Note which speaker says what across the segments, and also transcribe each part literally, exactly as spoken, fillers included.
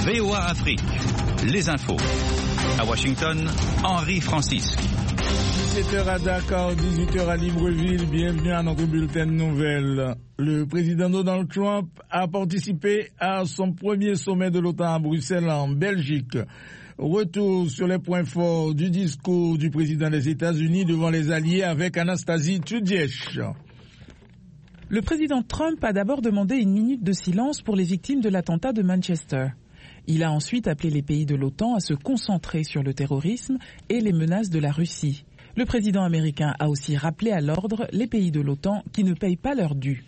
Speaker 1: V O A Afrique, les infos. À Washington, Henri Francisque.
Speaker 2: dix-sept heures à Dakar, dix-huit heures à Libreville. Bienvenue à notre bulletin de nouvelles. Le président Donald Trump a participé à son premier sommet de l'OTAN à Bruxelles, en Belgique. Retour sur les points forts du discours du président des États-Unis devant les alliés avec Anastasie Tchoudiech.
Speaker 3: Le président Trump a d'abord demandé une minute de silence pour les victimes de l'attentat de Manchester. Il a ensuite appelé les pays de l'OTAN à se concentrer sur le terrorisme et les menaces de la Russie. Le président américain a aussi rappelé à l'ordre les pays de l'OTAN qui ne payent pas leur dû.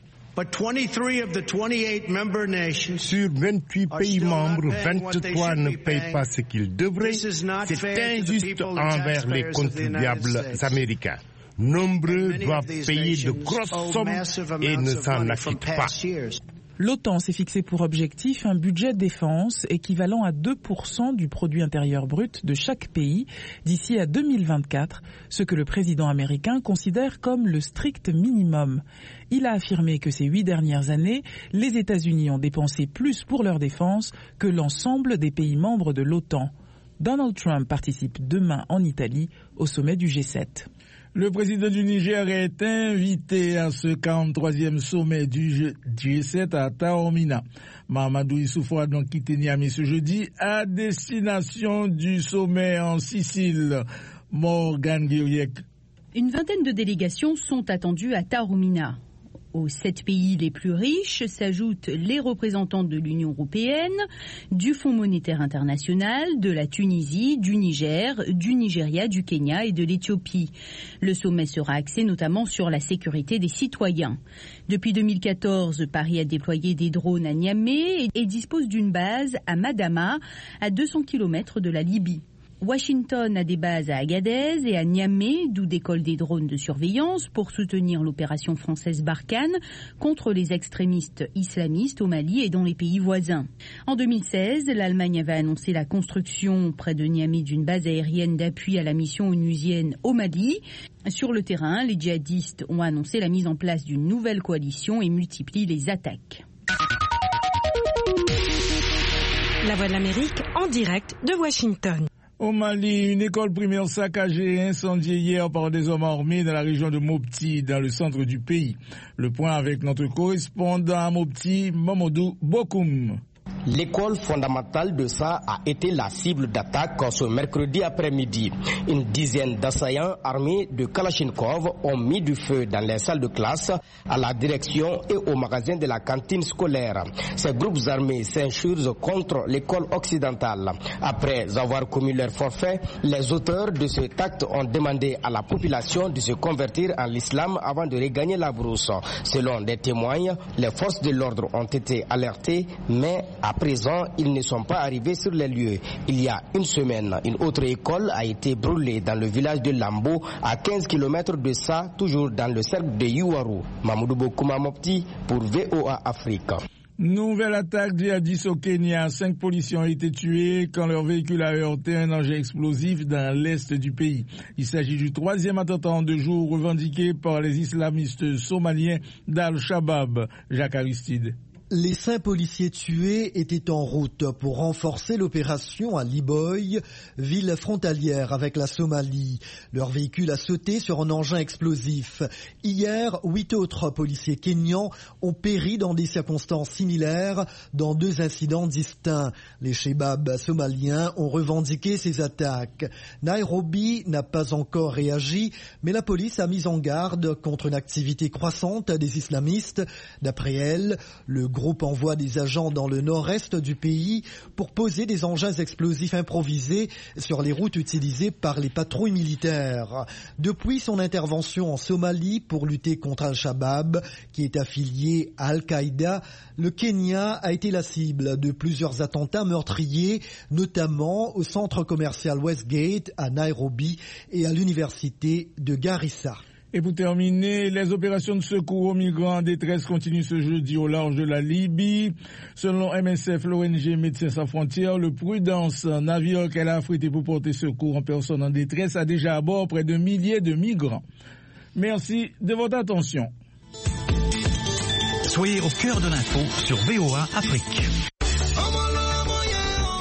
Speaker 4: Sur vingt-huit pays membres, vingt-trois ne payent pas ce qu'ils devraient. C'est injuste envers les contribuables américains. Nombreux doivent payer de grosses sommes et ne s'en acquittent pas.
Speaker 3: L'OTAN s'est fixé pour objectif un budget de défense équivalent à deux pour cent du produit intérieur brut de chaque pays d'ici à deux mille vingt-quatre, ce que le président américain considère comme le strict minimum. Il a affirmé que ces huit dernières années, les États-Unis ont dépensé plus pour leur défense que l'ensemble des pays membres de l'OTAN. Donald Trump participe demain en Italie au sommet du G sept.
Speaker 2: Le président du Niger est invité à ce quarante-troisième sommet du G sept à Taormina. Mahamadou Issoufou a donc quitté Niamey ce jeudi à destination du sommet en Sicile. Morgane Guiriec.
Speaker 5: Une vingtaine de délégations sont attendues à Taormina. Aux sept pays les plus riches s'ajoutent les représentants de l'Union européenne, du Fonds monétaire international, de la Tunisie, du Niger, du Nigeria, du Kenya et de l'Éthiopie. Le sommet sera axé notamment sur la sécurité des citoyens. Depuis deux mille quatorze, Paris a déployé des drones à Niamey et dispose d'une base à Madama, à deux cents kilomètres de la Libye. Washington a des bases à Agadez et à Niamey, d'où décollent des drones de surveillance pour soutenir l'opération française Barkhane contre les extrémistes islamistes au Mali et dans les pays voisins. En deux mille seize, l'Allemagne avait annoncé la construction près de Niamey d'une base aérienne d'appui à la mission onusienne au Mali. Sur le terrain, les djihadistes ont annoncé la mise en place d'une nouvelle coalition et multiplient les attaques.
Speaker 6: La Voix de l'Amérique en direct de Washington.
Speaker 2: Au Mali, une école primaire saccagée et incendiée hier par des hommes armés dans la région de Mopti, dans le centre du pays. Le point avec notre correspondant à Mopti, Mamadou Bokoum.
Speaker 7: L'école fondamentale de Sa a été la cible d'attaque ce mercredi après-midi. Une dizaine d'assaillants armés de Kalachnikov ont mis du feu dans les salles de classe, à la direction et au magasin de la cantine scolaire. Ces groupes armés s'insurgent contre l'école occidentale. Après avoir commis leur forfait, les auteurs de cet acte ont demandé à la population de se convertir en l'islam avant de regagner la brousse. Selon des témoins, les forces de l'ordre ont été alertées, mais à présent, ils ne sont pas arrivés sur les lieux. Il y a une semaine, une autre école a été brûlée dans le village de Lambo, à quinze kilomètres de ça, toujours dans le cercle de Yuwaru. Mamoudou Bokouma Mopti pour V O A Afrique.
Speaker 2: Nouvelle attaque djihadiste au Kenya. Cinq policiers ont été tués quand leur véhicule a heurté un engin explosif dans l'est du pays. Il s'agit du troisième attentat en deux jours revendiqué par les islamistes somaliens d'Al-Shabaab. Jacques Aristide.
Speaker 8: Les cinq policiers tués étaient en route pour renforcer l'opération à Liboy, ville frontalière avec la Somalie. Leur véhicule a sauté sur un engin explosif. Hier, huit autres policiers kényans ont péri dans des circonstances similaires dans deux incidents distincts. Les Shebabs somaliens ont revendiqué ces attaques. Nairobi n'a pas encore réagi, mais la police a mis en garde contre une activité croissante des islamistes. D'après elle, le Le groupe envoie des agents dans le nord-est du pays pour poser des engins explosifs improvisés sur les routes utilisées par les patrouilles militaires. Depuis son intervention en Somalie pour lutter contre Al-Shabaab, qui est affilié à Al-Qaïda, le Kenya a été la cible de plusieurs attentats meurtriers, notamment au centre commercial Westgate à Nairobi et à l'université de Garissa.
Speaker 2: Et pour terminer, les opérations de secours aux migrants en détresse continuent ce jeudi au large de la Libye. Selon M S F, l'O N G Médecins sans frontières, le Prudence, navire qu'elle a affrété pour porter secours en personnes en détresse, a déjà à bord près de milliers de migrants. Merci de votre attention.
Speaker 1: Soyez au cœur de l'info sur V O A Afrique.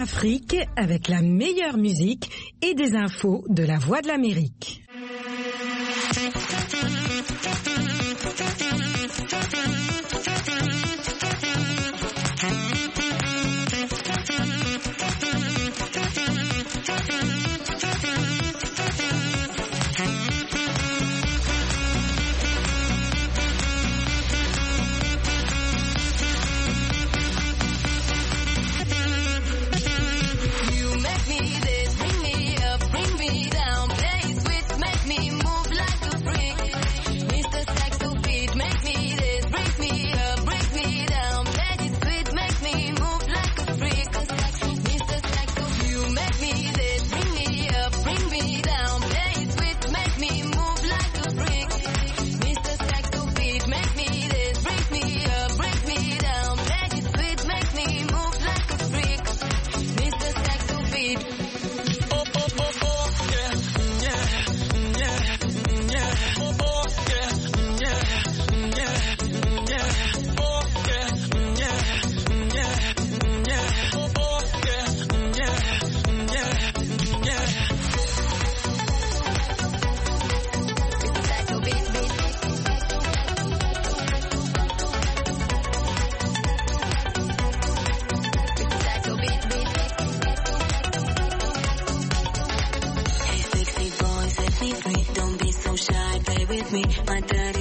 Speaker 6: Afrique avec la meilleure musique et des infos de la Voix de l'Amérique.
Speaker 9: Me, my daddy